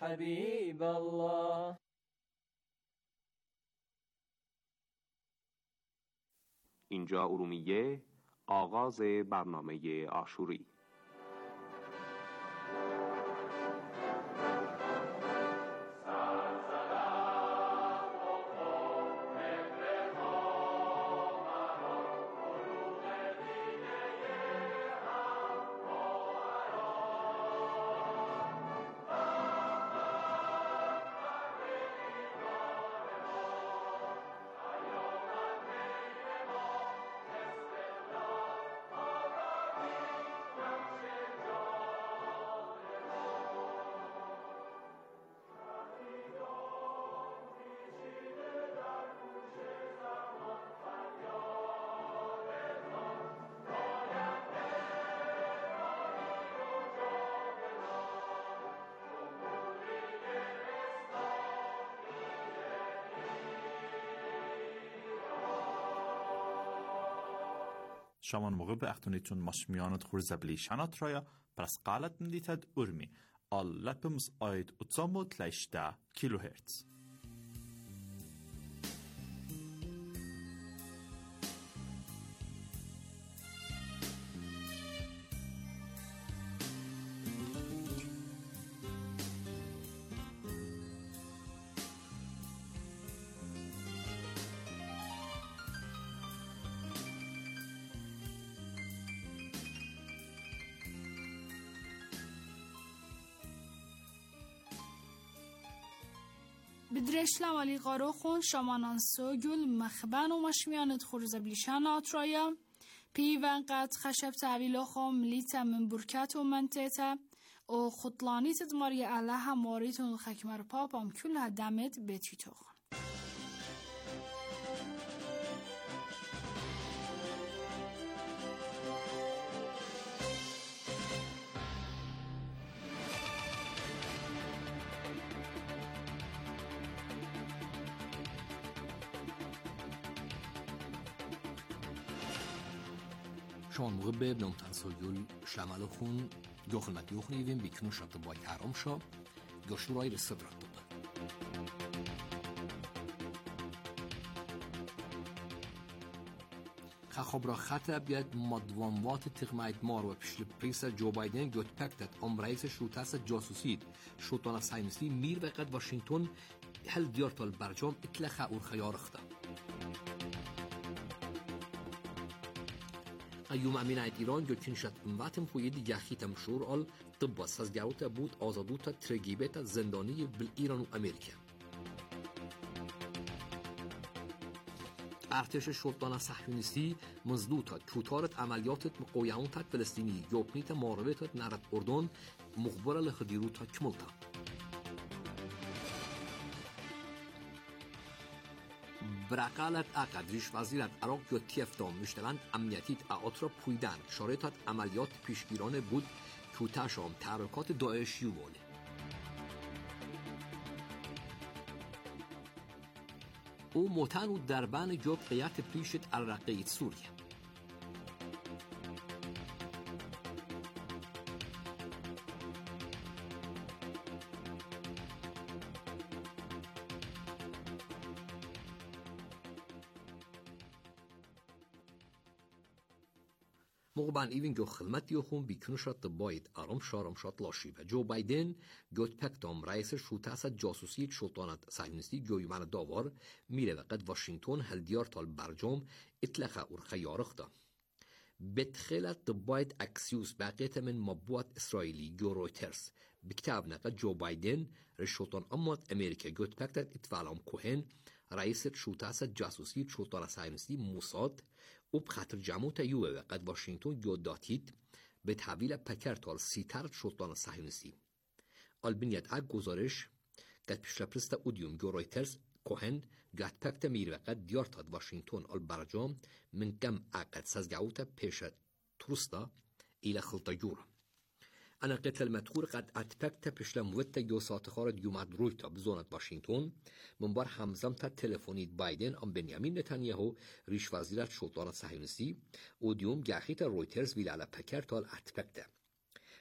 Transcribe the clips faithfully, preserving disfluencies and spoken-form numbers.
حبیب الله. اینجا ارومیه، آغاز برنامه عاشوری. شامان موقع به اختونیتون مشمیانت خور زبلی شنات رایا پرس قالت ملیتد ارمی آل لپمز آید اتزامو تلیشده کیلو هرتز. بدرشلم علی قارو خون شمانان سوگل مخبن و مشمیانت خورز بلیشان آترایا پیوان قد خشب تعویل خون ملیتا من برکت و منتیتا و خطلانی تدماری علاها ماریتون خکمر پاپام کلها دمت بتیتو خون. شان موقع به بنامتن سویل شمال خون گخلمت یخنیویم بیکنو شد باید حرام شا گشورای رسد رد داده خب را خطه بیاد مدوانوات تقمایت مار و پشل پریس جو بایدن گوت پکتت ام رئیس شوتاس جاسوسید شوتانا ساینسی میر وقت واشنطن هل دیارتال برجام اطلخه اور خیار اخته ایوم امینایت ایران گوتین شد امواتم خوید یخیتم شور آل طب سازگاروتا بود آزادوتا ترگیبتا زندانی بل ایران و امریکا ارتش شرطان صهیونیستی مزدوتا کوتارت عملیات مقاومت فلسطینی یوبنیت مارویت نرد اردن مخبر لخدیروتا کملتا برقالت اقد ریش وزیرت عراق یا تیفتام مشتغن امنیتیت اعاط را پویدن شارطت عملیات پیشگیرانه بود کوتاشام تحرکات داعش یوواله او موتن و دربان جوب قیات پیشت الرقیت سوریه مقبان ایوین جو خدمت یوخون بیکنوشات باید آرام شارم شات لاشیبه جو بایدن گوت پکتام رئیس شوتاس جاسوسی شوطانت صهیونیستی گویمان داوار میره وقت واشنطن هل دیارتال برجام اطلقه اور خیارخته بتخیلت باید اکسیوس باقیت من مبوات اسرائیلی گو رویترز بکتاب نقد جو بایدن رشوطان اموات امریکا گوت پکتت اتفالام کوهن رئیس شوتاس جاسوسی شوطان صهیونیستی موساد و بخاطر جمعوت یوه وقت واشنطن گو داتید به تحویل پکرتال سیتر شوطان صهیونیستی البنیت اگ گزارش قد پیشرپرست اودیوم گو رویترز کوهن گات پکت میر وقت دیارتاد واشنطن البرجام من کم اقد سازگاوتا پیش ترستا ایل خلطا جورا انا قتل مدخور قد اتپکت پیشلا موتا دو ساعت خارد یومد رویتا بزونت واشنطن من بار همزم تا تلفونید بایدن ام بنیامین نتانیاهو ریش وزیرت شوطان صهیونیستی اودیوم گاخیت رویترز ویل علا پکر تال اتپکت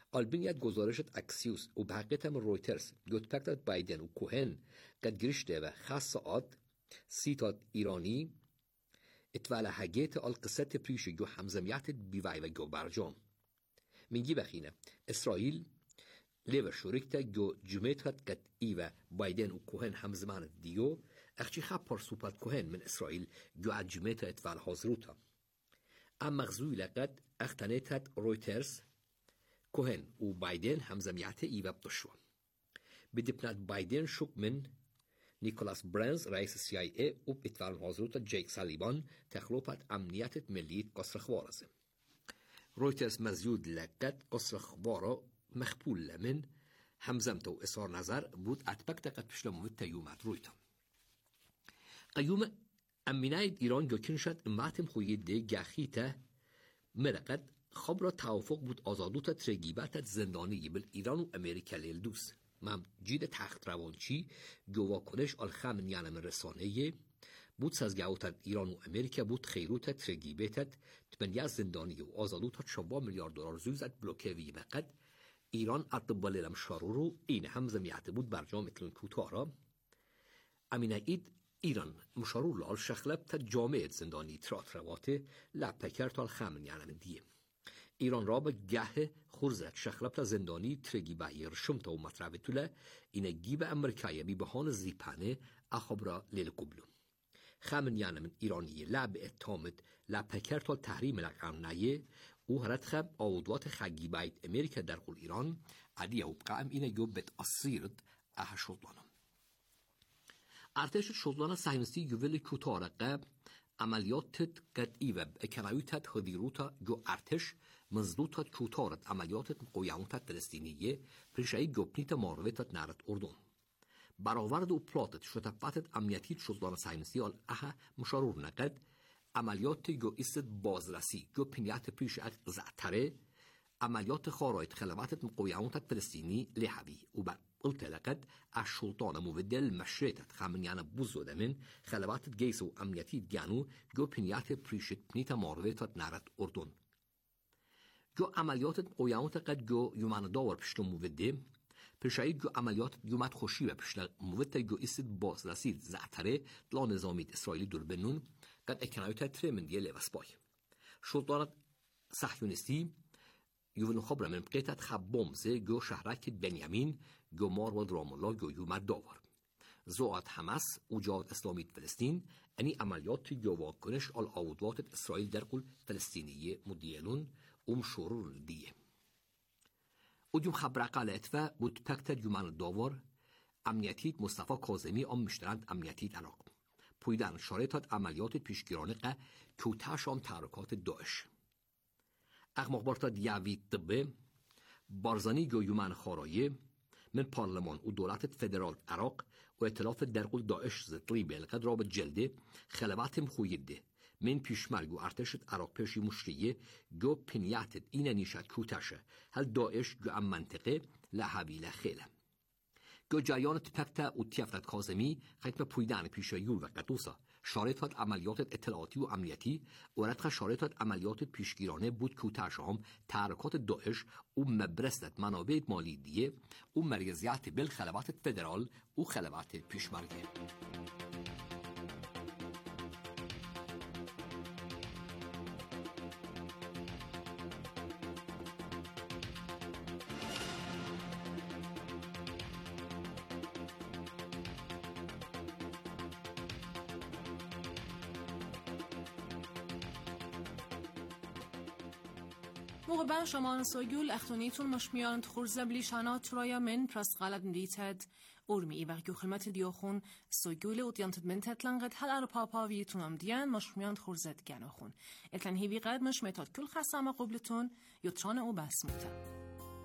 البنيات گزارشت اکسیوس و بحقیقت هم رویترز گوت پکتت بایدن و کوهن قد گرشته و خاص ساعت سیتات ایرانی اتوالا هگیت القصت پریش جو همزمیت بیوی و جو برجام منگی بخینه اسرائیل لیور شورکتا جو جمعیتت قد ایوه بایدن و کوهن همزمان دیو اخچی خب پر سوپات کوهن من اسرائیل جو عجمیت اتوال حاضروتا اما مغزوی لقد اختنیتت رویترز کوهن و بایدن همزمیت ایوه بطشوا بدبنات بایدن شک من نیکولاس برنز رئیس سی آی ای و اتوال حاضروتا جیک سالیبان تخلوپت امنیت ملیت قصر خوارزه رویترز مزیود لقد قصر خوارا مخبول من همزمتا و اصار نظر بود اتبک دقت پشلموت تیومت رویتا قیوم امیناید ایران گوکن شد اماتم خوید ده گخیته مرقد خبر توافق بود آزادوتا ترگیبت زندانی بل ایران و امریکا لیل دوست مم جید تخت روانچی گوا کنش الخمن یعنی من رسانه بود سازگاوتت ایران و امریکا بود خیروت ترگیبتت تمنیا زندانی و آزادوتا چوبا میلیارد دلار زوزت بلوکوی بقد ایران اطبال لم شارورو این همزمیت بود برجام اتلون کوتارا امیناید ایران مشارور لال شخلب تا جامعه زندانی ترات رواته لپکر تال خمن یعنی دیه ایران را به گه خورزت شخلب تا زندانی ترگی بایر شمتا و مطربه توله اینه گیب امریکایی بی بهان زیپانه اخبرا لیل قبلو خمن یعنی من ایرانی لب اتامد لپکر تال تحریم لقام نایه او هرت خب آودوات خگی باید امریکا در قول ایران عدیه و بقام اینه گو بت اصیرد اها شدلانم ارتش شدلان صهیونیستی یوول کوتارقه عملیات قد ایوب اکنایوتت خدیروتا جو ارتش مزدوتت کوتارت عملیات قویانتت فلسطینیه پریشایی گوپنیت مارویتت نارت اردن برآورد و پلاتت شتفاتت امنیتی شدلان صهیونیستی آل اها مشارور نقد عملیات جو ایست بازرسی جو پنیات پریش اک زعتره عملیات خارایت خلواتت مقویانتت فلسطینی لحبی و بر قلت لقد الشلطان مبدل مشريتت خامنيانا بوزو دمن خلوات جيسو امنيتي جانو جو بنيات بريشت بنيتا مارويتت نارت اردن جو عمليات قويانت قد جو يومان داور بشتو مبدل پرشایی جو عملیات یومت خوشی و پشت موت جو است باز رسید زعتره لا نظامیت اسرائیلی دور بنون قد اکنایت تر من دیه لوسبای شلطانت صهیونیستی یوون خبر من بقیتت خبامزه جو شهرک بنیامین جو مار و درامولا جو یومت داور زوات حماس و جهاد اسلامی فلسطین انی عملیات جو واکنش آل آودوات اسرائیل در قل فلسطینیه مدیلون ام شرور دیه وديم خبر قالت و بود پکت یومان داور امنیتیت مصطفی کاظمی ام مشترند امنیتیت عراق پویدن شارطات عملیات پیشگیرانه قه کوتاشام تحرکات داعش اخمخبارتا دیوی طبه بارزانی جو یومان خارایه من پارلمان و دولت فدرال عراق و اطلاف درقل داعش زطلی بلقد را به جلده خلواتم خویده من پیشمرگ و ارتشت عراق پیشی مشریه جو پنیاتت اینه نیشت کوتاشه هل داعش جو ام منطقه لحویل خیله جو جایانت پکتا و تیفتت کازمی ختم پویدن پیشه یول و قطوسا شارطات عملیات اطلاعاتی و امنیتی و ردخ شارطات عملیات پیشگیرانه بود کوتاشه هم تحرکات داعش و مبرستت منابع مالی دیه و مرکزیت بل خلوات فدرال و خلوات پیشمرگه موقع شما سوگل اختونیتون مشمیان خورزه بلیشانات رایا من پرست غلط ندیتد ارمی و گو خلمت دیوخون سوگل و دیانتد من تتلنقد هل ار پاپا ویتون هم دیان مشمیان خورزه دگناخون اتلن هیوی قد مشمیتاد کل خسام قبلتون یوتران او بسموتا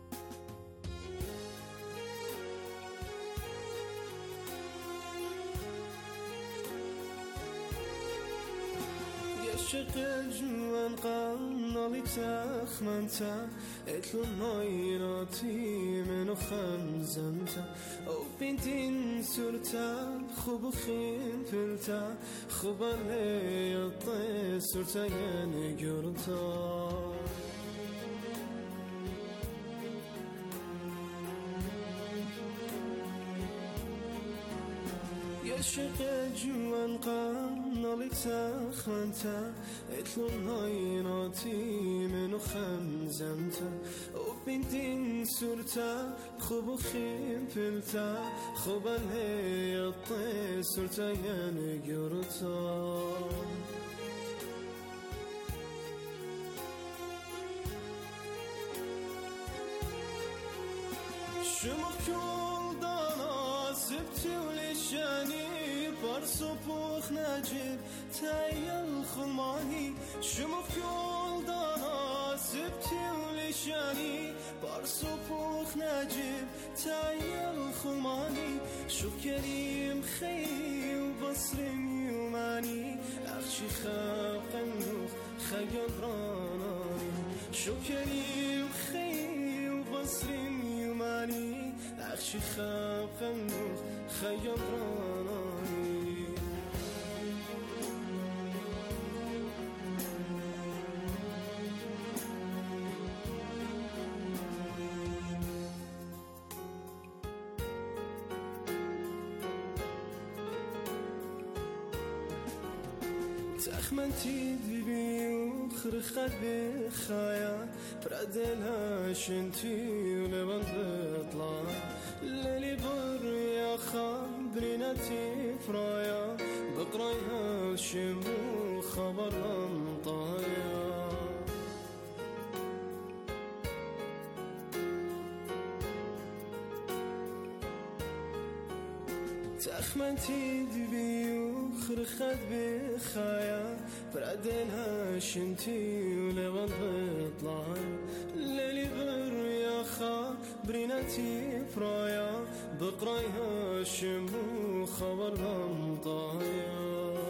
عشق جوان قنالی تخمنتا اتلو نایراتی منو خمزمتا او بینتین سورتا خوب و خیل پلتا خوبا لیاطه سورتا یعنی گرتا عشق جوان قنالی تخمنتا اتلون هایناتی منو خمزمتا او بنتين سورتا خوب خيم فلتا خوبا هيطي سورتا ينقرتا شمك يولدان عصبتي ولشاني برسو بوخ نجيب تايل خلماني شمك يولدان عصبتي ولشاني برسو بوخ نجيب تايل خلماني شو كريم خي وبصري يوماني أخشي خاق النوخ خيال راناني شو كريم خي وبصري يوماني أخشي خاق النوخ خيال راناني تخمنتي دبي وخرخت بخايا برادلها شنتي ولبن بطلع للي بر يا خبرينتي فرايا بقرايها شمو خبر انطايا تخمنتي دبي وخرخت بخايا برادلها شنتي ولبن بطلع للي بر يا خبرينتي فرايا بقرايها شمو خبر انطايا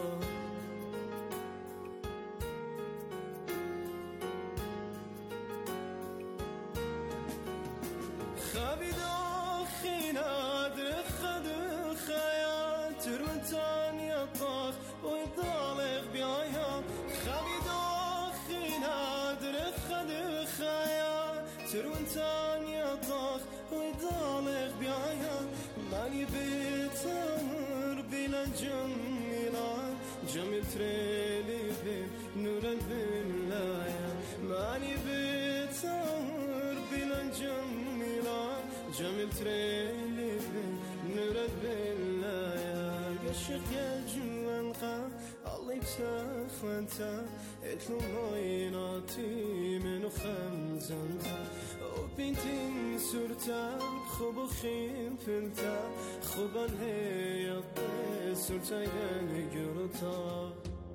خابي داخي نادر خد خيا ترونتان يطاخ ويطالق بيايا خابي داخي نادر خد خيا ترونتان يطاخ ويطالق بيايا ماني بتمر بلا جميلة جميل تريلي بنور البلايا ماني بتمر بلا جميلة جميل تريلي بنور البلايا قشق يا جوان قا الله يبسخ وانتا اتلو هايناتي منو خمزنتا وبنتين سورتا خوب خيم فلتا خوبا هيطي سورتا ينقرتا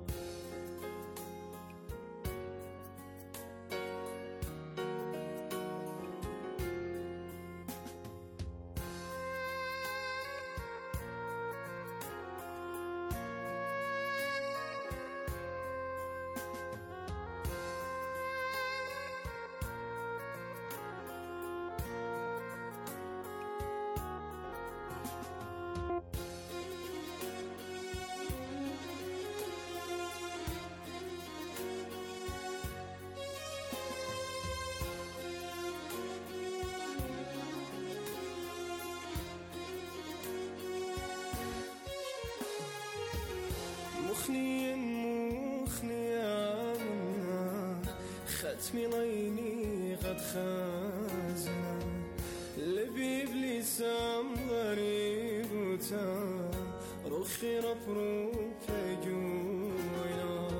مخني مخني عمنا ختمي ليني قد خازنا لبي بلسام غريب وتا روخي ربرو فجوينا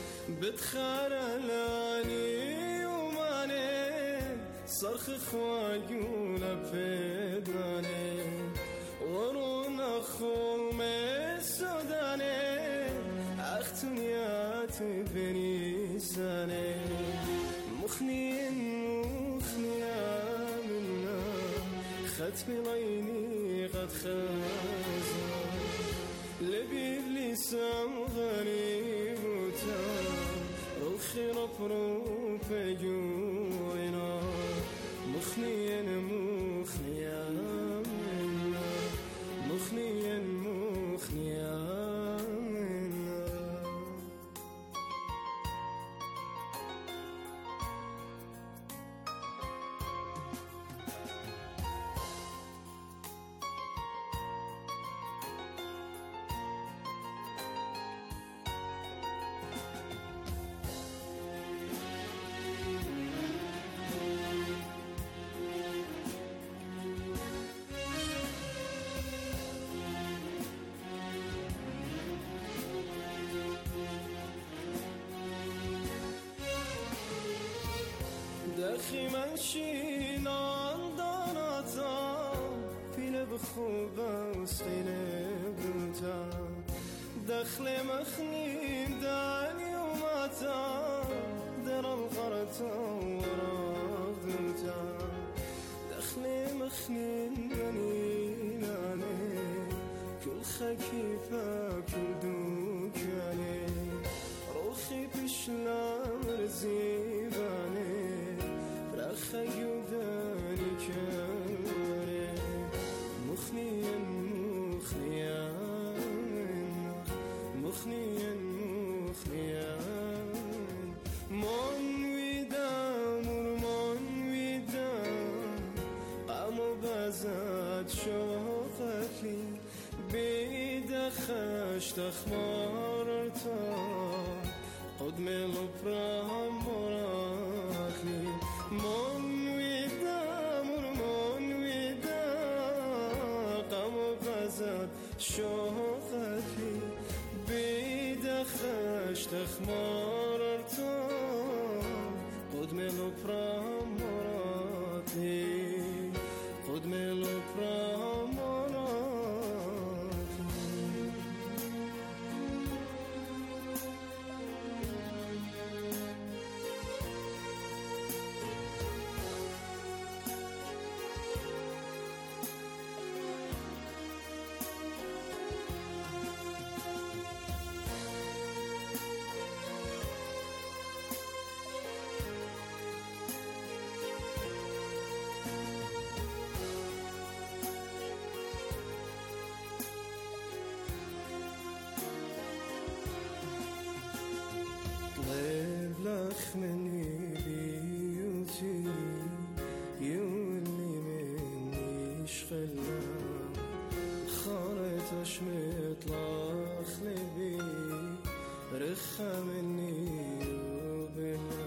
بتخرلاني وماني صرخ خواجونا بداني ورونا خول السوداني اختنيات بني ساني مخني مخني عمنا ختمي ليني قد خازنا لبي بلسام غريب وتا روخي ربرو فجوينا مخني مخني عمنا مخني مخني عمنا kare mukhnien mukhnien mukhnien mukhnien mon vidam mon vidam amo bazat shoqati bidakhash takhmarta قدم لبرام مراتلی من ویدم من ویدم قم و غزت شوقتی بیدخش تخمارتا قدم لبرام مراتلی قدم لبرام مني بيوتي يولي مني شغلة خارطش مطلق لبي رخة مني وبلا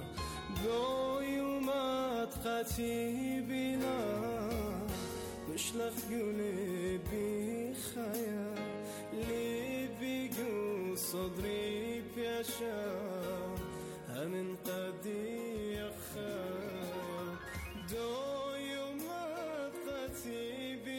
بيومات قتي بلا مشلخ قولي بخيال لبي قول صدري بيشا من قدي خيال دو يومات قتي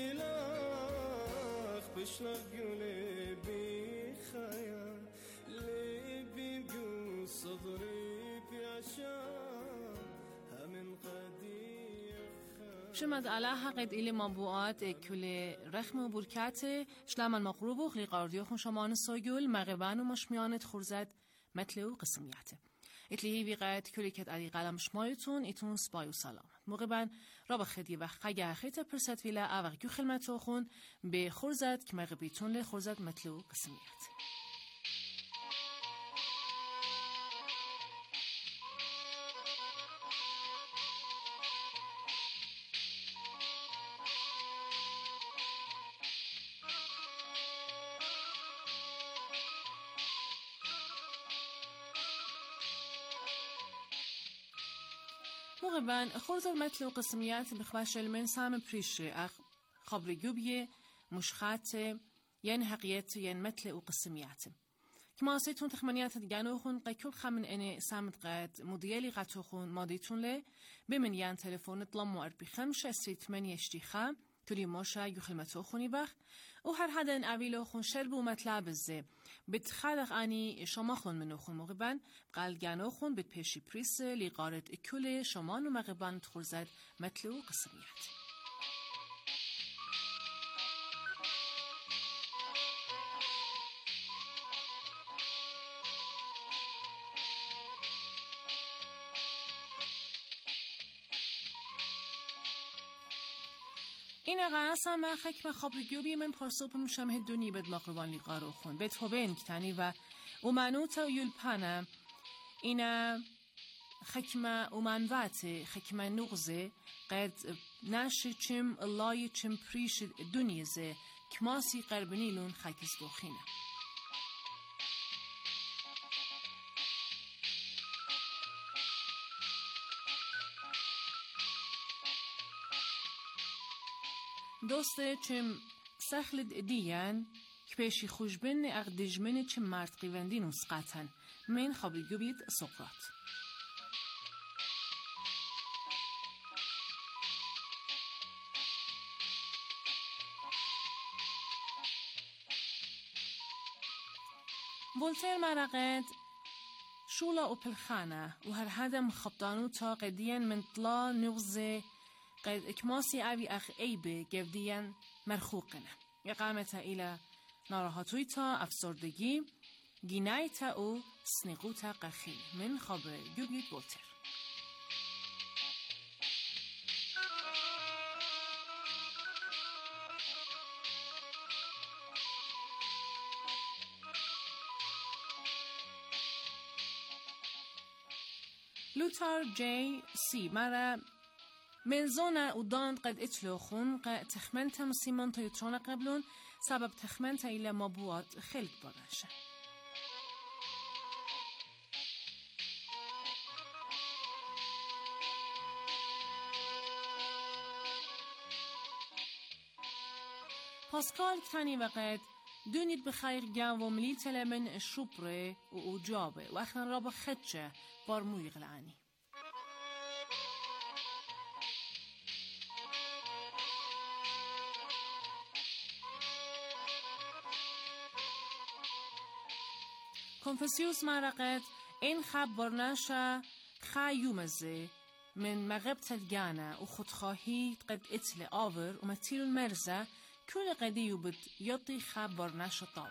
بلاخ بشلخ قولي بخيال لبي قول صدري بيشا من قدي شمد على حقد إلي مبوعات كل رخم و بركات شلما المقروب و خلي قارديوخن شمان سوگول مغبان و مشميانت خورزد مثل و قسمياته اتلیهی ویقت کلی کت علی قلم شمایتون ایتون سپای و سلام موقع بن را بخدی و خگه خیت پرست ویله اوه گو خلمتو خون به خورزد که مغبیتون لی خورزد مطلو قسمیت مغبان خورز المثل قسميات بخواش المن سام بريشي أخ خبر جوبية مشخات ين حقيت ين مثل وقسميات كما سيتون تخمنيات دجانوخون قيكل خمن إني سامت قاد موديالي قاتوخون ماضيتون له بمن ين تلفون طلمو أربي خمسة ستة ثمانية اشتيخا تولي موشا يخلمتوخوني بخ وهر حدا أبيلوخون شربو مطلب الزي بتخلق أني شماخون منوخون مغبان قال جانوخون بتبشي بريس لقارد كل شمان ومغبان تخرزد مطلو قسميات این قاسم ما خکم خبر جوبی من پرسوب مشامه دنی بد مقربان لیقارو خون بد خوبین کتانی و اومانوتا و یلپانا اینا خکم اومانوات خکم نغزه قد ناشی چم اللهی چم پریش دنیزه کماسی قربنیلون خکس گوخینه دوسته چم سخلد دیان که پیشی خوشبین اقدجمن چم مرد قیوندین و سقاتن من خبری گوبید سقراط ولتر مرقد شولا و پلخانه و هر هدم خبطانو تا قدیان من طلا نغزه قد اكماسي أبي أخ أيبه جفديا مرخوقنا إقامتها إلى ناراحتويتا أفسردگی جنايتا أو سنقوتا قخيل من خبر جوجيت بولتر لوتار جي سي مرة من زونا ودان قد اتلوخون قد تخمنت مسيمان تيوترون قبلون سبب تخمنت إلى مبوات خلق برنشه. پاسکال کتانی وقت دونید بخیر گم و ملی تلمن شبره و اوجابه و اخنا را با خدشه بار مویق لعنی. کنفوسیوس مرقت این خب برنشه خیومزه من مغبت الجانة و خودخواهی قد اتل آور و متیل المرزه كل قدي يبد يطي خبر نشطابه.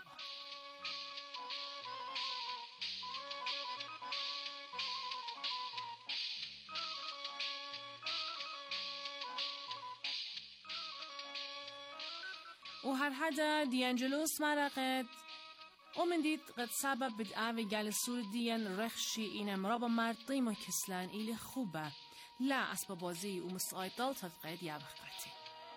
وهر حدا ديانجلوس مرقد ومن ديت قد سبب بدأوي جالسور ديان رخشي إنا مرابا مرطي مكسلان إلي خوبة لا أسباب بازي ومسايطال تفقيد يابخقاتي.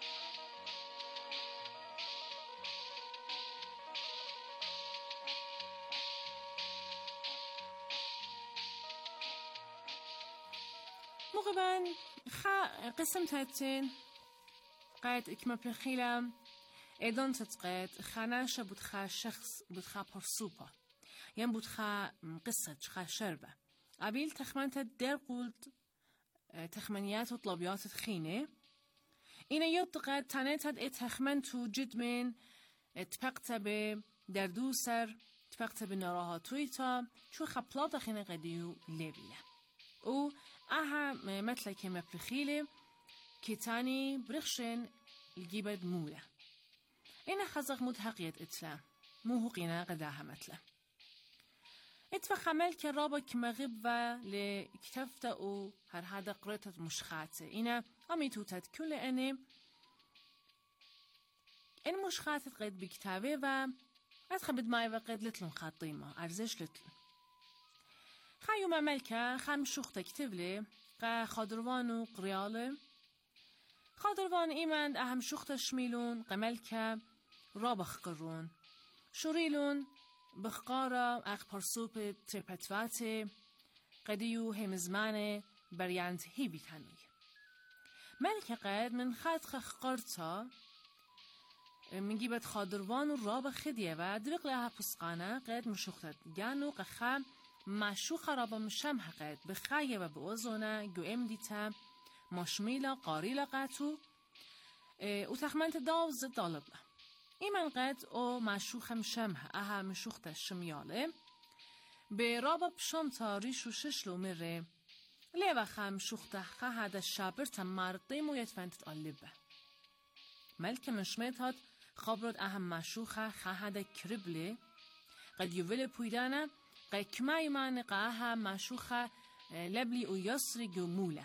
مغبان خا قسم تاتين قاعد إكما بخيلة إدون تتقيد خاناشة بتخا شخص بتخا برسوبة ين بتخا قصة خا شربة قبيل تخمنت در قلت تخمنيات وطلبيات تخينة إنا يطقد تانيتد اتخمنتو جد من اتفقت ب دردوسر اتفقت بنراهاتويتا شو خبلات خينة قديو ليبيله او اها مثل که مپرخیله که تانی برخشن الجيبد موله این خزق مود حقیت اتلا مو حقینا قداها مثلا اتفق عمل که رابا که مغب و لكتفت او هر هذا قريتت مشخاته اینا امیتوتت کل انه این مشخاتت قد بكتابه و اتخبت مای و قد لتلن خاطيمه ارزش لتلن خیوم ملکه خم شوخت کتبله قا خادروانو قریاله خادروان ایمند اهم شوخت شمیلون قملکه رابخ قرون شوریلون بخقارا اق پرسوب ترپتواته قدیو همزمانه بریانت هیوی تنوی ملکه قد من خد خقارتا منگیبت خادروانو رابخ خدیه و درق لها پسقانه قد مشوختت گانو قخم مشو خرابه مشم حقیقت بخیه و به اوزونه گویم دیتا مشمیلا قاریلا قطو او تخمنت داوز دالبه ایمن قد او مشو خمشم اها مشوخت شمیاله به رابا پشم تاریش و ششلو مره لیوه خم شوخته خهد شابرت مرده مویت فنتت آلبه ملک مشمیت هاد خبرت اهم مشوخه خهد کربله قد یوول پویدانه قد كما يمان قاها مشوخة لبلي و يسري جمولة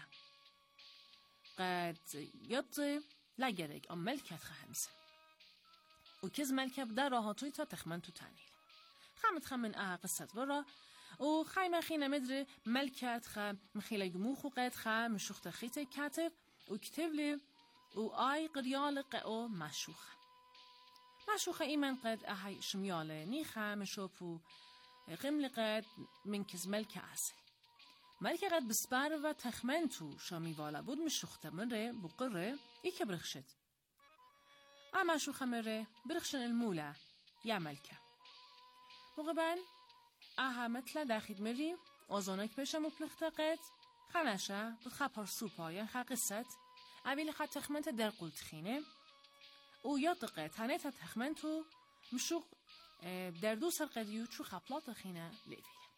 قد يطي لا جرق أم ملكة خمسة وكز ملكة بدا راهاتوي تا تخمن تو تانيل خمت خمن آها قصة برا و خيمة خينا مدري ملكة خم مخيلة جموخو قد خم مشوخة خيطة كاتب و كتبلي و آي قريال قاو مشوخة مشوخة إيمان قد آهاي شميالة نيخة مشوفو قمل قد من کز ملک اصل ملک قد بسپر و تخمن تو شامی والا بود مشوخته مره بقره ای که برخشد اما شوخه مره برخشن الموله یا ملکه مقبل اها مثل داخل مری آزانک بشم و پلخته قد خنشه بخوا پرسوپا یا خوا قصت اویل خوا تخمنت در قلت خینه او یاد قد تنه تا تخمن تو مشوخ در دو سر قدیو چو خپلات خینه لیوی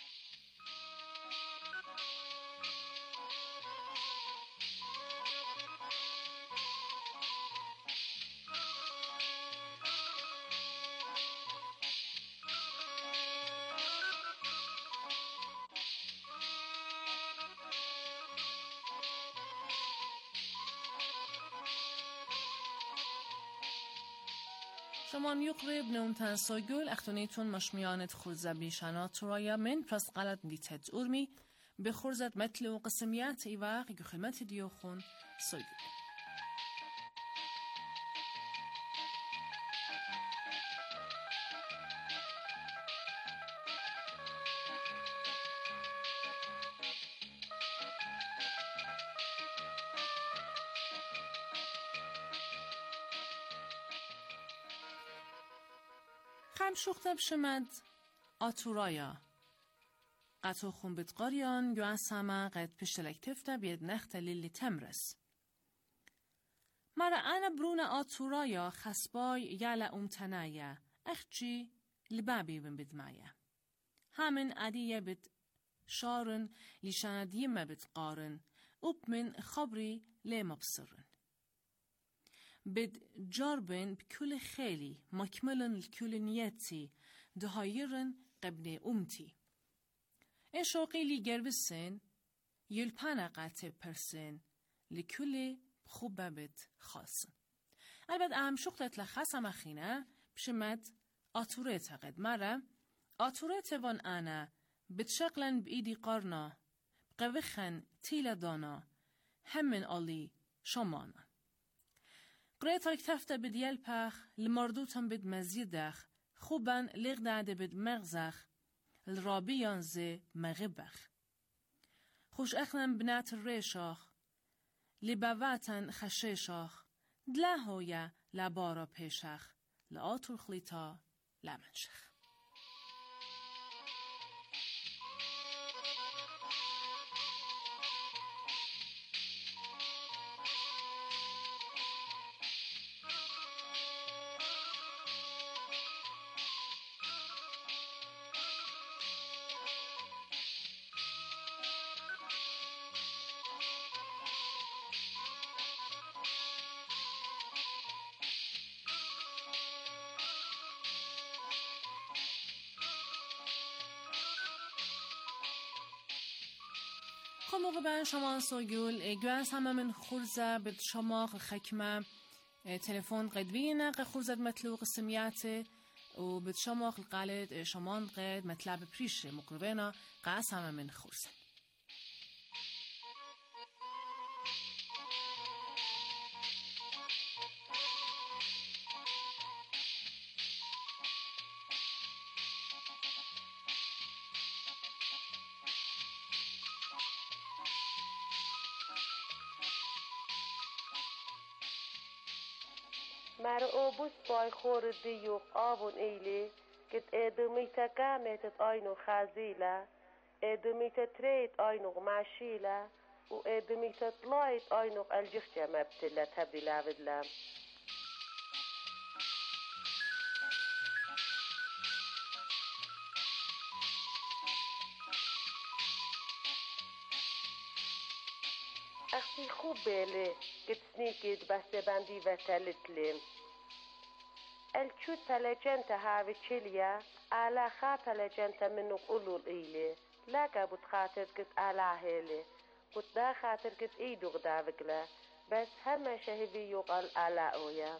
شمان يقرب نومتن ساگل اختونیتون مشمیانت خود زبیشانات رایا من پس قلت دیتت ارمی بخورزت مثل و قسمیت ایواق گخمت دیوخون سوگل. خم شوخته بشمد آتورایا قطو خون بتقاریان گو از همه قد پشتلک تفته بید نخت لیلی تمرس. مرا انا برون آتورایا خسبای یالا امتنایا اخچی لبابی بن بدمایا. همین عدیه بد شارن لیشاندیم بد قارن اوب من خبری لیم بصرن. بد جاربن بكل خیلی مکملن لكل نیتی دهایرن قبل امتی. این شوقی لی گربسن یلپانا قاطع پرسن لكل خوبه بد خاصن. البته ام شوقت لخاصم خینه بشمد آتورت قد مرا آتورت وان انا بتشغلن بإيدي قرنا بقوخن تيلا دانا همن آلی شمانا. قريت اكتفت بديال باخ لمردوتم بد مزيدخ خوبن لغداده بد مغزخ الرابيان زي مغبخ خوش اخنم بنات الريشاخ لبواتن خشيشاخ دلاهويا لبارا پیشخ لآتور خليتا لمنشخ. خب بن شما سوگول گوز همه من خورزه به شما خکمه تلفن قدوی نق خورزت مطلوب قسمیت و به شما قلد شما قد مطلب پریش مقربنا قاس همه من خورزه. مرا اوبوس بای خور دیوق آبون ایلی کت ادمیتا قامت آینو خازیلا ادمیتا تريت آینو ماشیلا و ادمیتا طلایت آینو الجخشة مبتلا تبدي لابدلا. اختی خوب بیلی کت سنیکید بسته بندی و تلتلیم. الچود پلجنت هاوی چلیا على خا پلجنت منو قلول ایلی لکه بود خاطر کت على هیلی بود دا خاطر کت ایدو غدا وگلا بس همه شهوی یقال على اویا.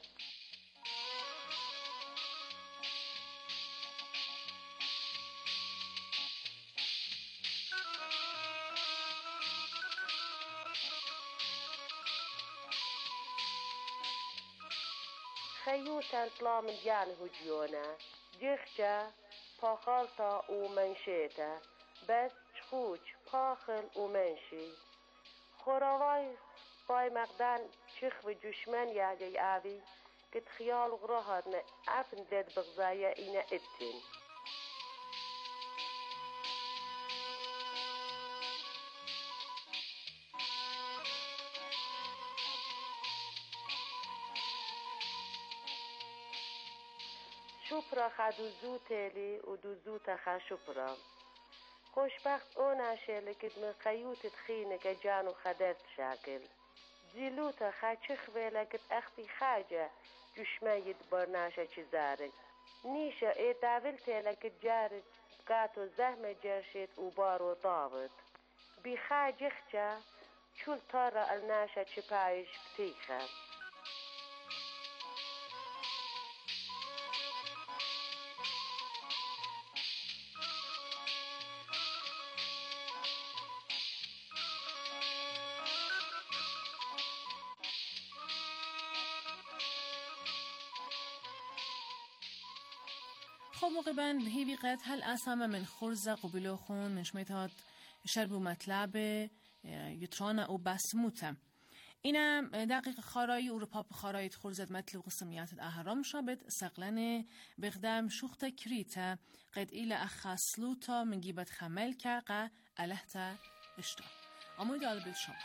خيوتا طلام ديان هجيونا جيخجا باخالتا ومنشيتا بس تخوش باخل ومنشي خراواي باي مقدان شيخ وجشمن ياجي آبي كت خيال غراهاتنا افن دد بغزايا اينا اتن. شپرا خدو زو تیلی و دو زو تخا شپرا خوشبخت اونا شیلی کد من خیوت تخینه که جانو خدرت شاکل زیلو تخا چخ ویلا کد اختی خاجه جشمه برناشه چیزارک نیشه ای داول تیلا کد جارد قاتو زهمه جرشید و بارو طابت بی خاجخ چا چول تارا الناشه چی پایش بتیخه. خب مقبن هیوی قد هل اسم من خرز قبلو خون من شمیتاد شربو مطلب یتران او بسموتم. اینم دقیق خارای اروپا بخارایت خرزت مطلب قسمیات اهرام شابد سقلن بقدم شخت کریتا قد ایل اخاسلوتا من گیبت خمل که قا الهتا اشتا. امید آل بید شما.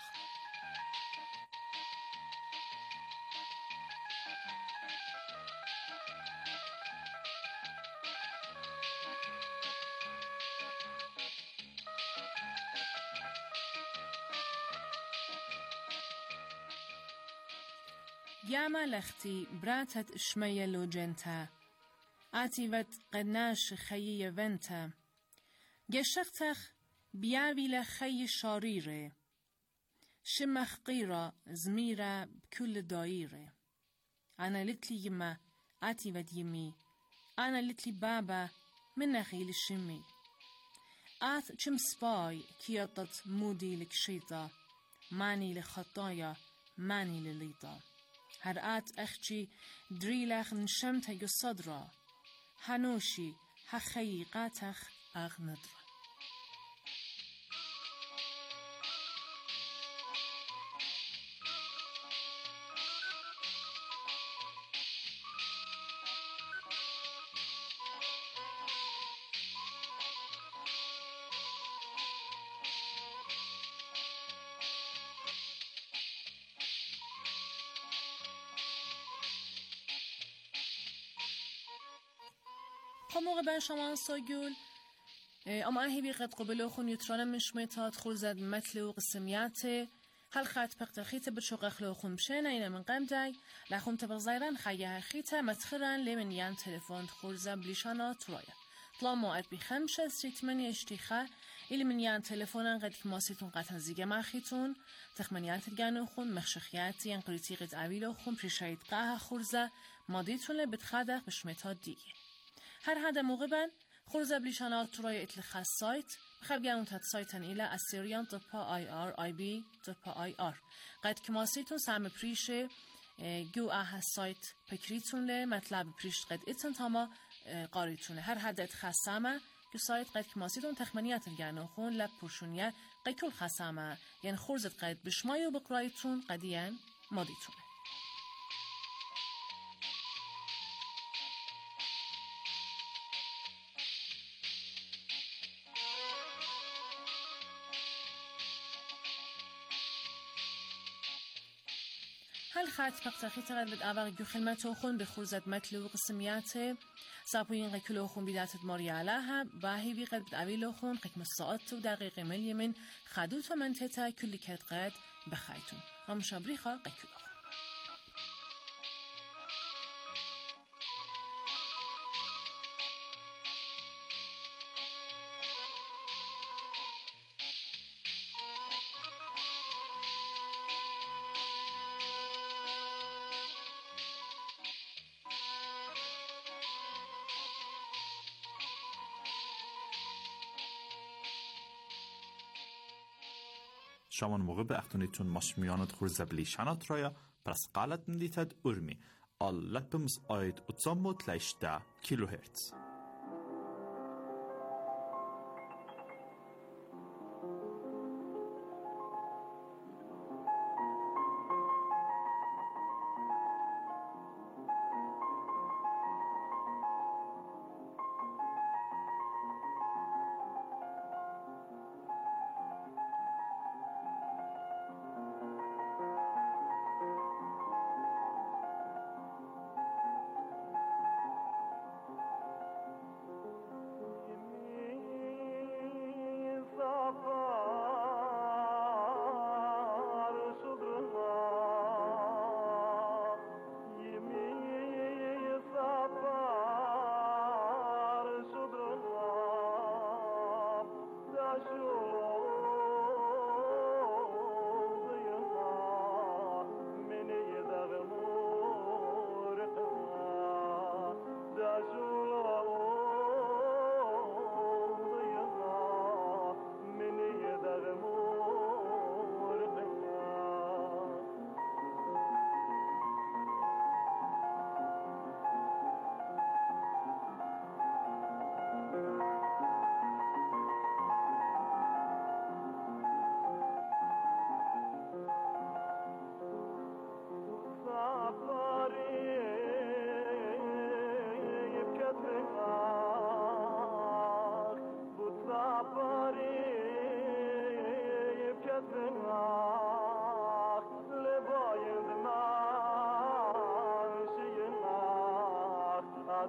ياما لختي براتت شمية لو جنتا عتيبت قناش خيي يفنتا جشختخ بياوي لخي شاريري شمخ قيرة زميرة بكل دايرة أنا لتلي يما عتيبت يمي أنا لتلي بابا من نخيل الشمي آت چم سباي كيطت مودي لك شيطة ماني لخطايا ماني لليطة هر آت اخچی دریلخ نشمت یو صدرا هنوشی حقیقتخ اغندرا. خموغ بر شما ساگول اما اهی قد قبلو خون یترانم مشمتات خورزد متل و قسمیات هل خط پقتخیت بچوق اخلو خون بشن اینا من قم دای لخون تبغ زیران خیه خیت متخرن لیمن یان تلفون خورزد بلیشانا ترایا طلا موعد بخمش استریتمنی اشتیخه ایلی من یان تلفونن قد کماسیتون قطن زیگه مخیتون تخمنیات الگانو خون مخشخیات یان قریتی قد اویلو خون پریشاید قاه خورزد مادیتون لبتخاده بشمتات دیگه هر هذا موقبا خرز بلیشانات ترای اتل خاص سایت خبگانون تات سایتن ایلا اسیریان تپا آی آر آی بی تپا آی آر قد کماسیتون سام پریشه گو آه سایت پکریتون له مطلب پریش قد اتن تاما قاریتونه هر هذا اتخاصامه گو سایت قد کماسیتون تخمنیات الگانو خون لب پرشونیه قد کل خاصامه یعنی خرزت قد بشمایو بقرایتون قدیان مادیتونه. هل خات بقتخي تغد بالآباء جو خدمته خون بخرزة متلو قسمياته سابوين قيكلو خون بداية ماريا علىها باهي بيقد بتقابلو خون قيكم الساعات ودقيقة ملي من خدوت ومن تتا كل كات قاد بخايتون هم شابريخا قيكلو شامان موقع به اختونیتون مشمیانت خور زبلی شنات رایا پرس قالت ندیتد ارمی آل لپمز آید اتزامو تلیشده کیلو هرتز.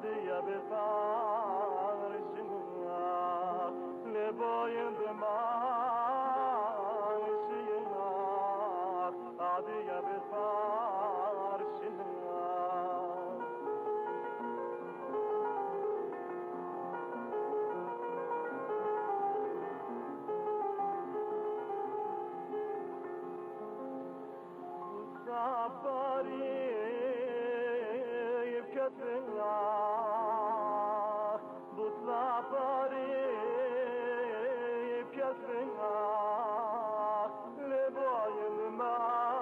عادية بفارسنا لباين بمارسنا عادية بفارسنا صبري بكتفنا بصبري بكتفنا لباين ما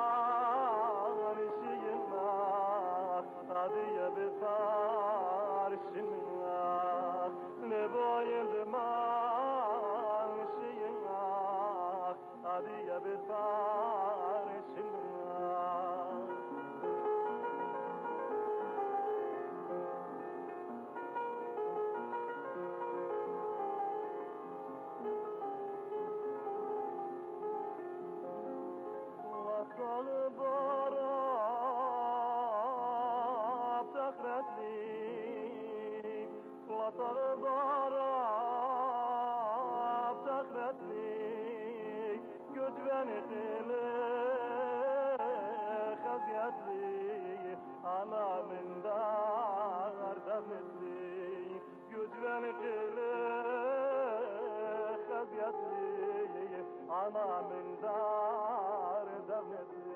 نسينا عادية بفارسنا لباين ما نسينا عادية بفارسنا الضرب تخرت لي وطر الضرب تخرت لي قد بنت لي خزيت لي أنا من دار دفنت لي قد بنت لي خزيت لي أنا من دار دفنت لي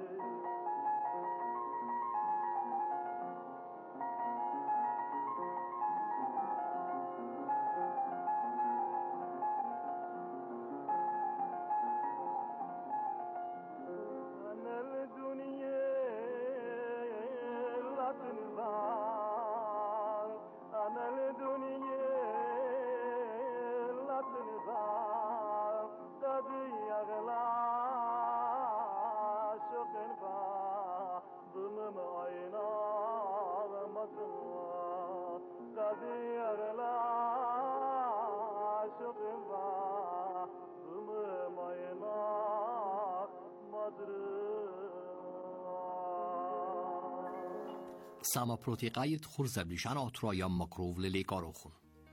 Sama protiqajt xurzablišana otroja makrov lelekarochun.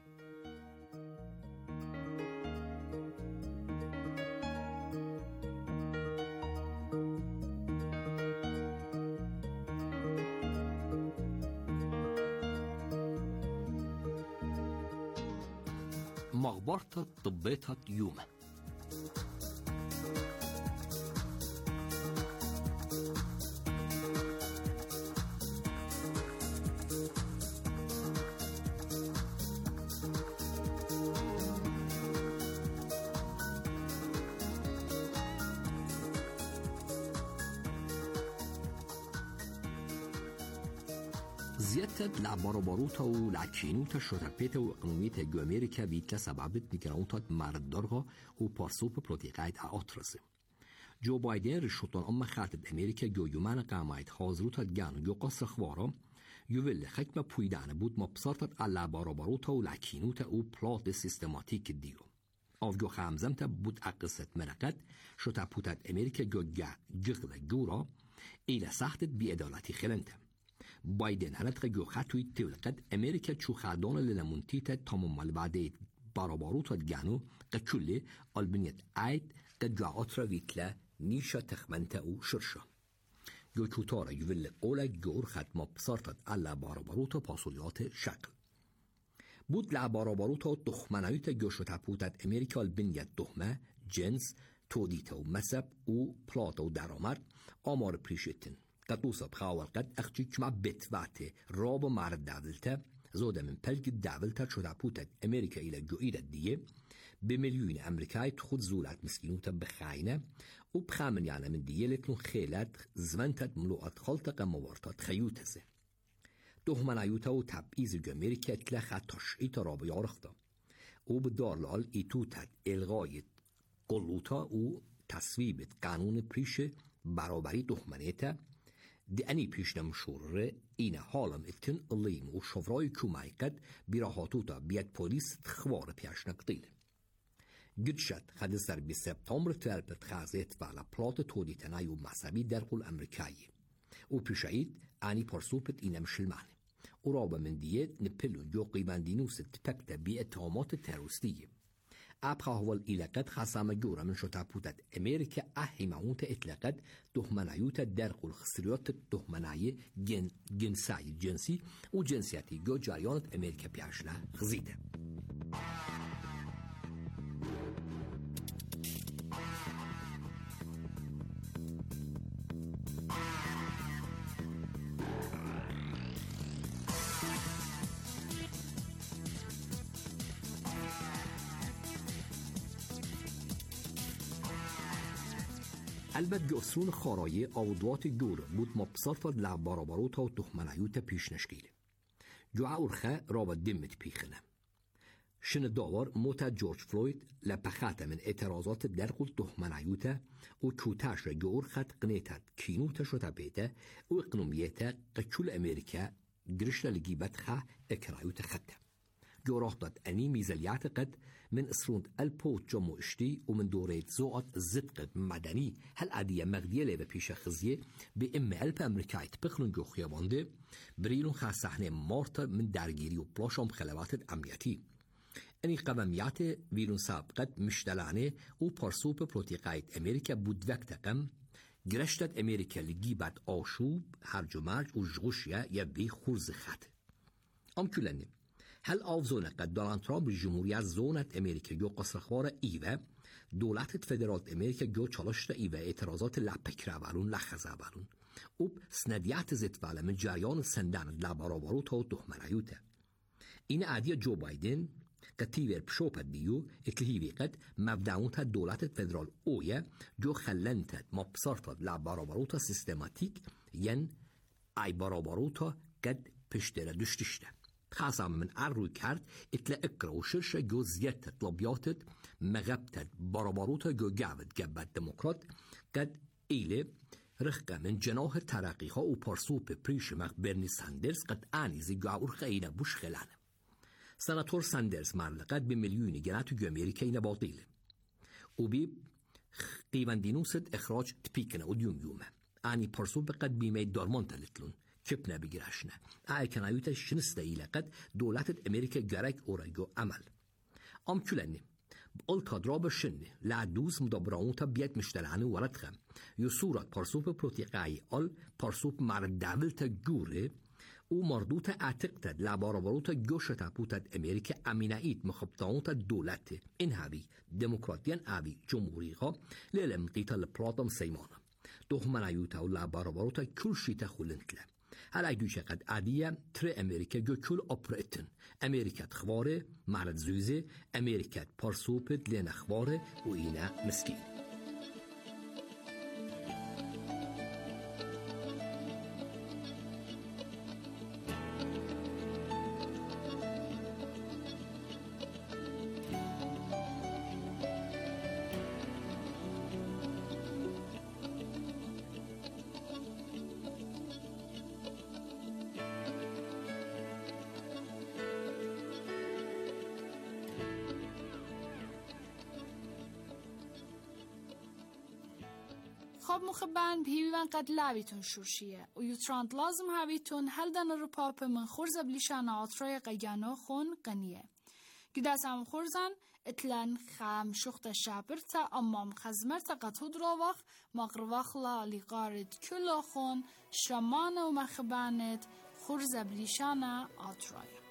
مغبرة طبيتها يومه زیادت لعبارباروتا و لعکینوتا شتپیتا و اقنومیتا گو امریکا بیتلا سبابت میگراونتات مردارغا و پارسوپ پروتیقاید آترسه. جو بایدن رشوتان اما خارطت امریکا گو یومان قامایت حاضروتا گانو گو قصر خوارا یوول خکم پویدانه بود ما بسارتت لعبارباروتا و لعکینوتا و پلات سیستماتیک دیو. آفگو خامزمتا بود اقصت مرقت شتپوتت امریکا گو جغل گورا ایلا ساختت بیعدالتی خلنده. بايدن هلت جو خطوی تولقد امریکا چو خردان لنمونتیت تمام مال بعد باراباروت جانو قچوله البنیت عید قد جاعت را ویتلا نیشا تخمنت او شرشا جو چوتارا یوول اولا جور ختم بسارتت الا باراباروت پاسولیات شکل بود لعباراباروت تخمنایت جو شتپوتت امریکا البنیت دخمه جنس تودیت و مسب و پلات و درآمد آمار پریشتن قطوسة بخاول قد أخشي كما بتبعته رابو مارد دعولتا زودة من بلق دعولتا شو دعبوتا أمريكا إلى جوئيدة دي بمليون أمريكاي تخد زولات مسكينوتا بخاينة وبخامن يعني من ديالتنو خيلات زمنتت ملوءات خلطة موارتات خيوتسه دوهمان عيوتا و تبعيز جو أمريكا تلاخا تشعيتا رابو يارختا وبدار لال إيتوتت إلغاية قلوتا و تصويبت قانون بريشه برابری دخمنیتا دی انی پیشنم شوره اینه حالم اتن اللیم و شفرای کمایکت بیراهاتوتا بیاد پولیس تخوار پیشنک دیل. گدشت خد سر بی سپتامبر تربت خازیت والا پلات تودیتنای و مذهبی در قل امریکایی و پیشایید انی پرسوپت اینم شلمانه ورابا من ديت نبلو جو قيباندينوس تبكتا باتهامات تروستية. أبقى هو الإلاقات خاصة جورا من شتابوتات أمريكا أهمعوت إطلاقات تهمنايوتا درق الخسريات التهمناية جن جنسي جنسي وجنسياتي جو جاريانة أمريكا بيعشنا خزيدة. البته جسرون خارایی آودوات جور بود مبصرفت لعباراباروتا و تخمنایوتا پیش نشکیله. جو عورخه رابط دمت پیخنه. شن داور موتا جورج فلوید لبخاته من اعتراضات درقل تخمنایوتا و چوتاش را جو خط قنیتت کینوتا شتا بیته و اقنومیتا قچول امریکا گرشل لگیبت خه اکرایوتا خطه. جو راحتت اني ميزاليات قد من اسروند البوت جمو اشتي ومن دوريت زوقت زدقت مدني هل عادية مغدية ليبا بيشا خزية بإم ألب أمريكايت بخلون جو خيابانده بريلون خاص صحنة مارتا من درگيري و بلاشام خلوات الأمنياتي اني قواميات ويلون سابقت مشتلانه و پارسوب پروتيقايت أمريكا بود وقت قم گرشتت أمريكا لگيبت آشوب هرج و مرج و جغوشيا يبي خورز خط ام كلنه هل آفزونه قد دونالد ترامپ جمهوریت زونت امریکا جو قصرخوار ایوه دولت فدرالت امریکا جو چالشت ایوه اعتراضات لپکره برون لخزه برون اوب سندیت زدواله من جریان سندن لبارابارو تا دخمنایوته این عادیه جو بایدن قد تیور بشوپت بیو اتلهیوی قد مبدعون تا دولت فدرال اویه جو خلنتت مبصرتت لبارابارو تا سیستماتیک ین ای بارابارو تا قد پشتره دشتشته خاصة من عروي كارت اتلا اكرا وشرشة جو زيادة طلبياتت مغبتت برابروتا جو جعبت جبت ديمقراط قد إيلي رخقة من جناح ترقيها و پارسوب بريش مخ برني ساندرز قد آني زي جعور خينا بوش خلانه سناتور ساندرز مرلقت بمليوني جناتو جو أمريكا باطيله و بي قيواندينوست اخراج تبيكنا و ديوم يومه آني پارسوب قد بيمي دارمان تلتلون كبنا بگرشنه ای کنایوت شنسته ایله قد دولت امریکا گرک اورگو عمل ام کلنه بقول تدراب شنه لعدوز مدبرون تا بیت مشتلانه ورد یو صورت پارسوب پروتیقای ال پارسوب مرد دولت جوره او مردوت اعتقد لبارابروت گوشت پوتت امریکا امینایت مخبطانت دولت این هاوی دموکراتیان هاوی جمهوری ها لیلم قیتا لپراتم سیمانه دخمنایوتا و لبارابروت کلشی تخولنتله هل ايدوشة قد عادية تري أمريكا جو كل أبرئتن أمريكا تخواره معرض زوزة أمريكا بارسوبت لين خواره وإينا مسكين خب مخبان بهیوان قد لعبیتون شورشیه و یوتراند لازم هاویتون هل دن رو پاپ من خورزه بلیشان آترای قیانو خون قنیه گداز هم خورزن اتلان خام شخت شابر تا امام خزمر تا قطود رو وقت مقرواخ لا لقارد کلو خون شمان و مخبانت خورزه بلیشان آترای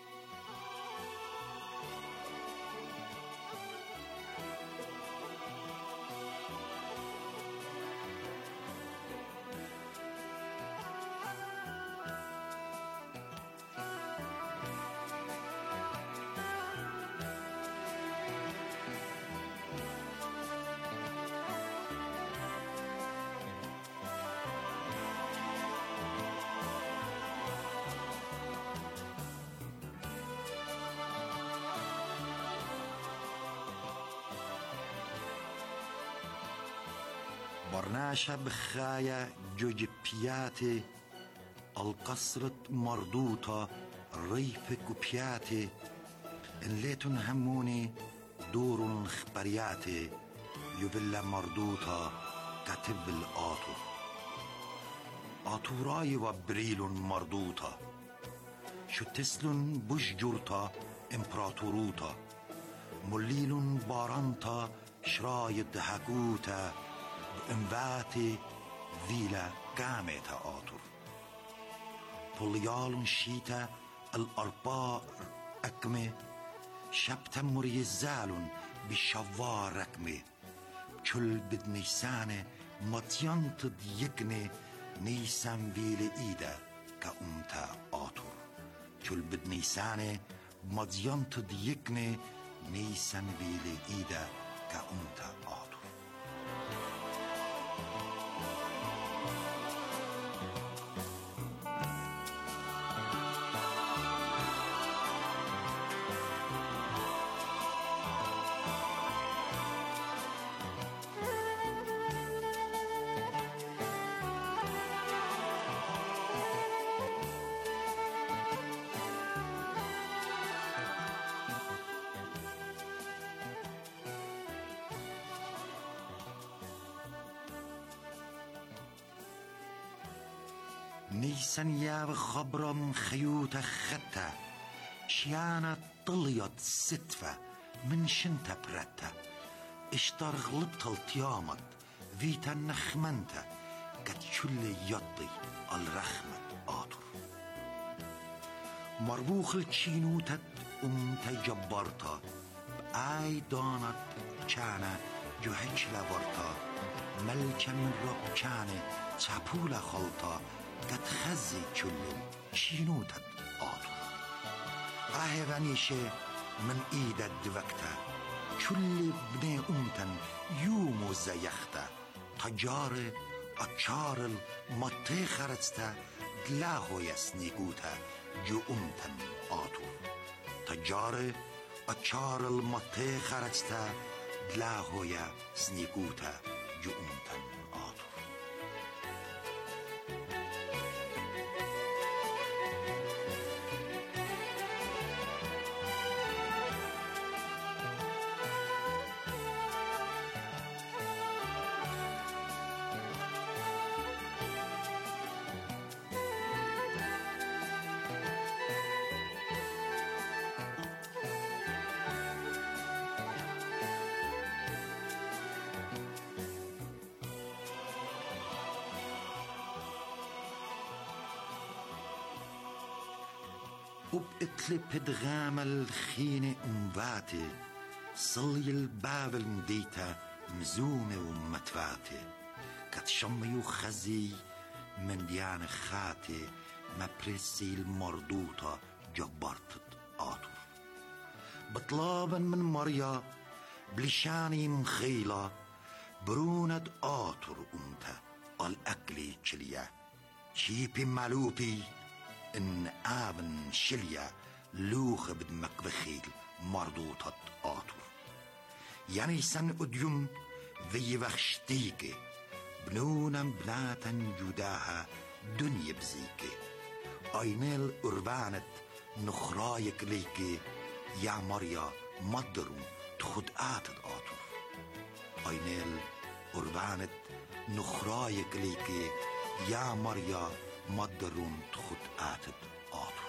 برناشا بخايا جوج بياتي القصرة مردوطة ريفك وبياتي إن ليتن هموني دور خبرياتي يبلا مردوطة كتب الآتو آتوراي وبريل مردوطة شو تسلون بش جورتا امپراتوروتا مليلون بارانتا شراي دهكوتا بإنفاتي فيلا قامتا آتور بوليالون شيتا الأرباء أكمي شبتا مريزالون بشوار ركمي كل بد نيسانه مطيانت ديكني نيسان فيلا إيدا كأمتا آتور كل بد نيسانه مطيانت ديكني نيسان فيلا إيدا كأمتا آتور نيسان يا خبرم خيوت خطة شيانة طليت ستفة من شنتا برتا اشتر غلبت التيامت فيتا نخمنتا كتشل يضي الرخمة آتر مربوخ التشينوتت أمتا جبرتا بآي دانت چانا جو هچ لورتا ملكا من رب چانه چپولا خلطا قد خزي كل شينوتت آتو أهوانيشه من إيدا دوكتا كل بني أمتن يومو زيختا تجار أچار المطي خرجتا دلاهو يسنيقوتا جو أمتن آتو تجار أچار المطي خرجتا دلاهو يسنيقوتا جو أمتن آتو وبقتل بدغام الخينة أمواتي صلي البابل نديتا مزومة ومتفاتي كتشمي وخزي من ديان خاتي ما برسي المردوطة جبرتت آتور بطلابا من مريا بلشاني مخيلة برونة آتور أمتا الأكلي تشليا شيبي مالوبي إن آبن شليا لوخ بدمك بخيل مردوطة آتور يعني سن أديم ذي وخشتيكي بنونا بناتا جداها دنيا بزيكي أينيل أربانت نخرايك ليكي يا مريا مدرو تخد آتد آتور أينيل أربانت نخرايك ليكي يا مريا مدرون تخد آتد آتور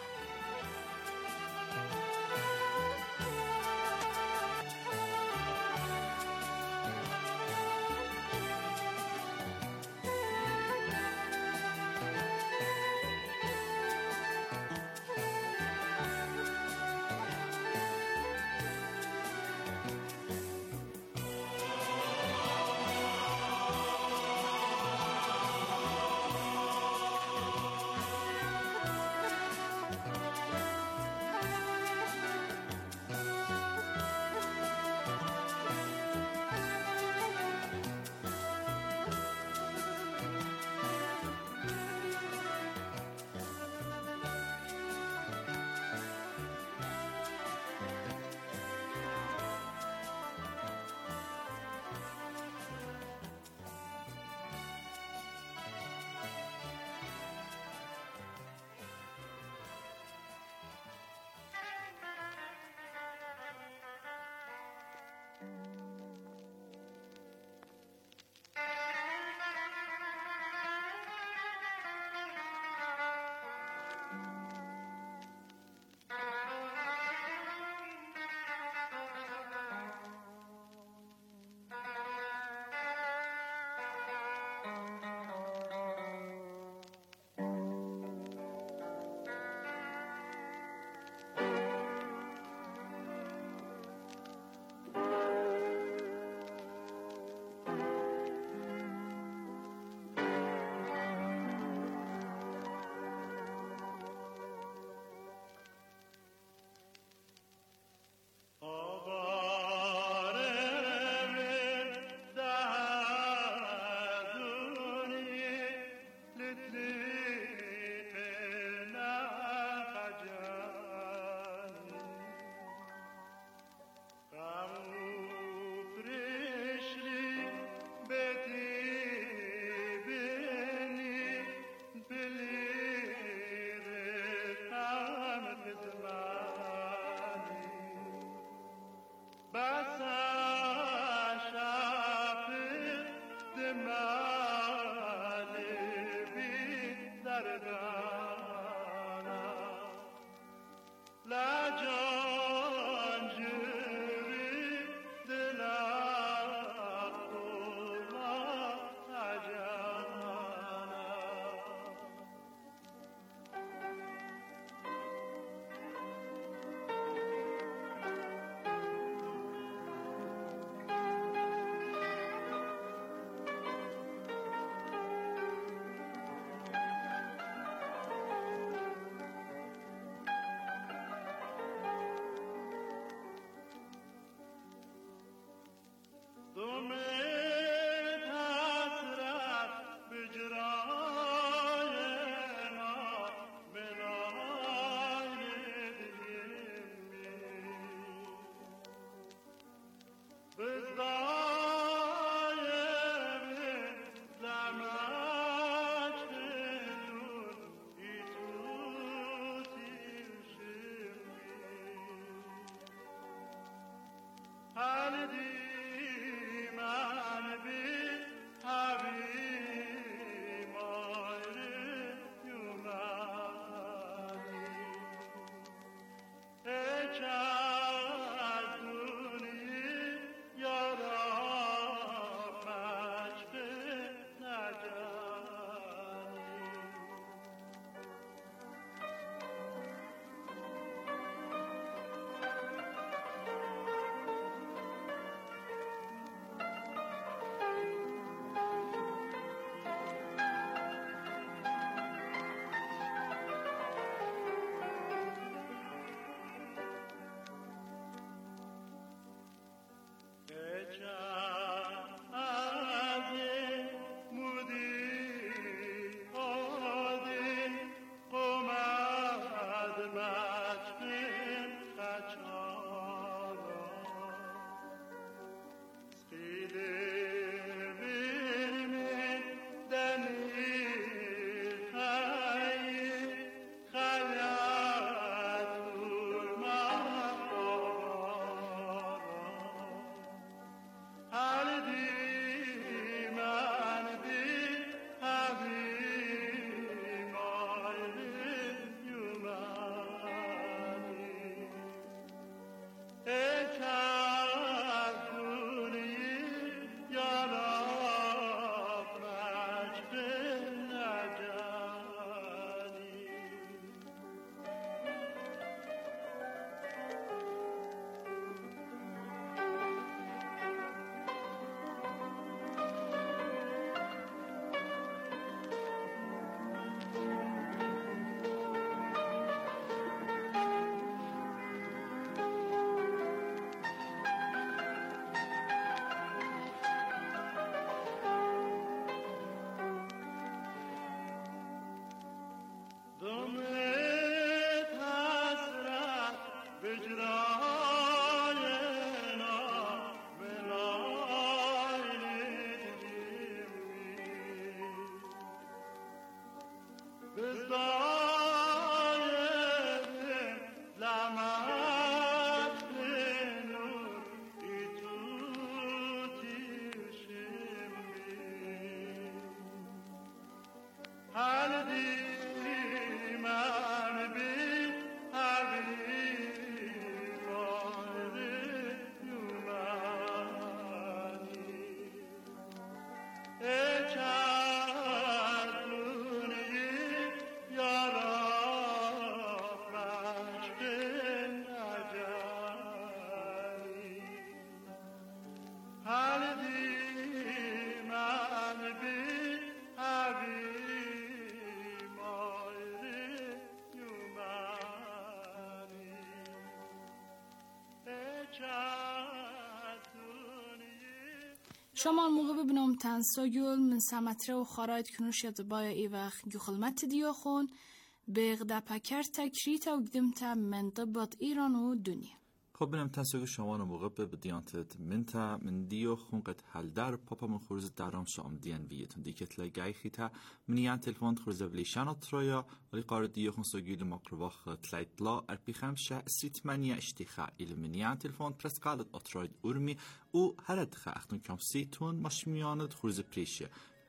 شما موقع ببینم تنساگل من سمتره و خاراید کنوشیت بایا ای وقت گخلمت دیا خون بغدا پکر تکریت و گدمتا منطبات ایران و دنیا. خب بنام تنساگل شما موقع ببدیانتت منتا من دیو خون قد حل در پاپا من خورز درام شام دیان ویتون دیکت لگای خیتا منیان تلفون خورز بلیشان ترویا ولی قارد دیو خون ساگل مقرواخ تلاید لا ارپی خمسه سیت منیا اشتخاء ایل منیان تلفون پرس قالت اتراید ارمی او هرد خاختون کم سیتون مش میاند خورز پریشه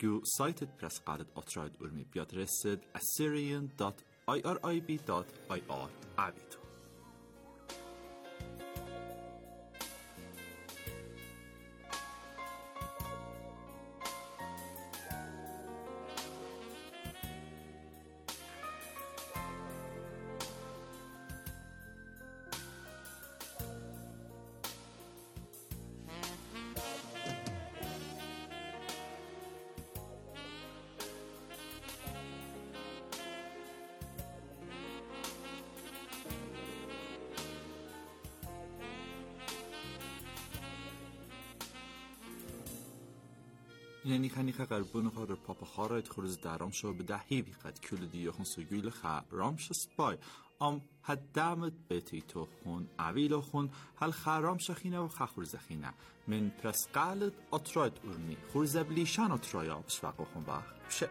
گو سایت پرس قالت اتراید ارمی بیاد رسد assyrian dot irib dot ir عبیدو. یعنی خنی که قربون خار پاپا خارایت خروز درام شو به دهی بیقد کل دیو خون سوگیل خا رامش سپای ام حد دامت بیتی تو خون عویل خون هل خرام شخینه و خخورز خینه من پرس قالت اتراید ارمی خورز بلیشان اترایا بشوق خون وقت بشه.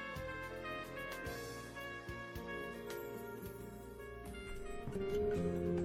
Thank you.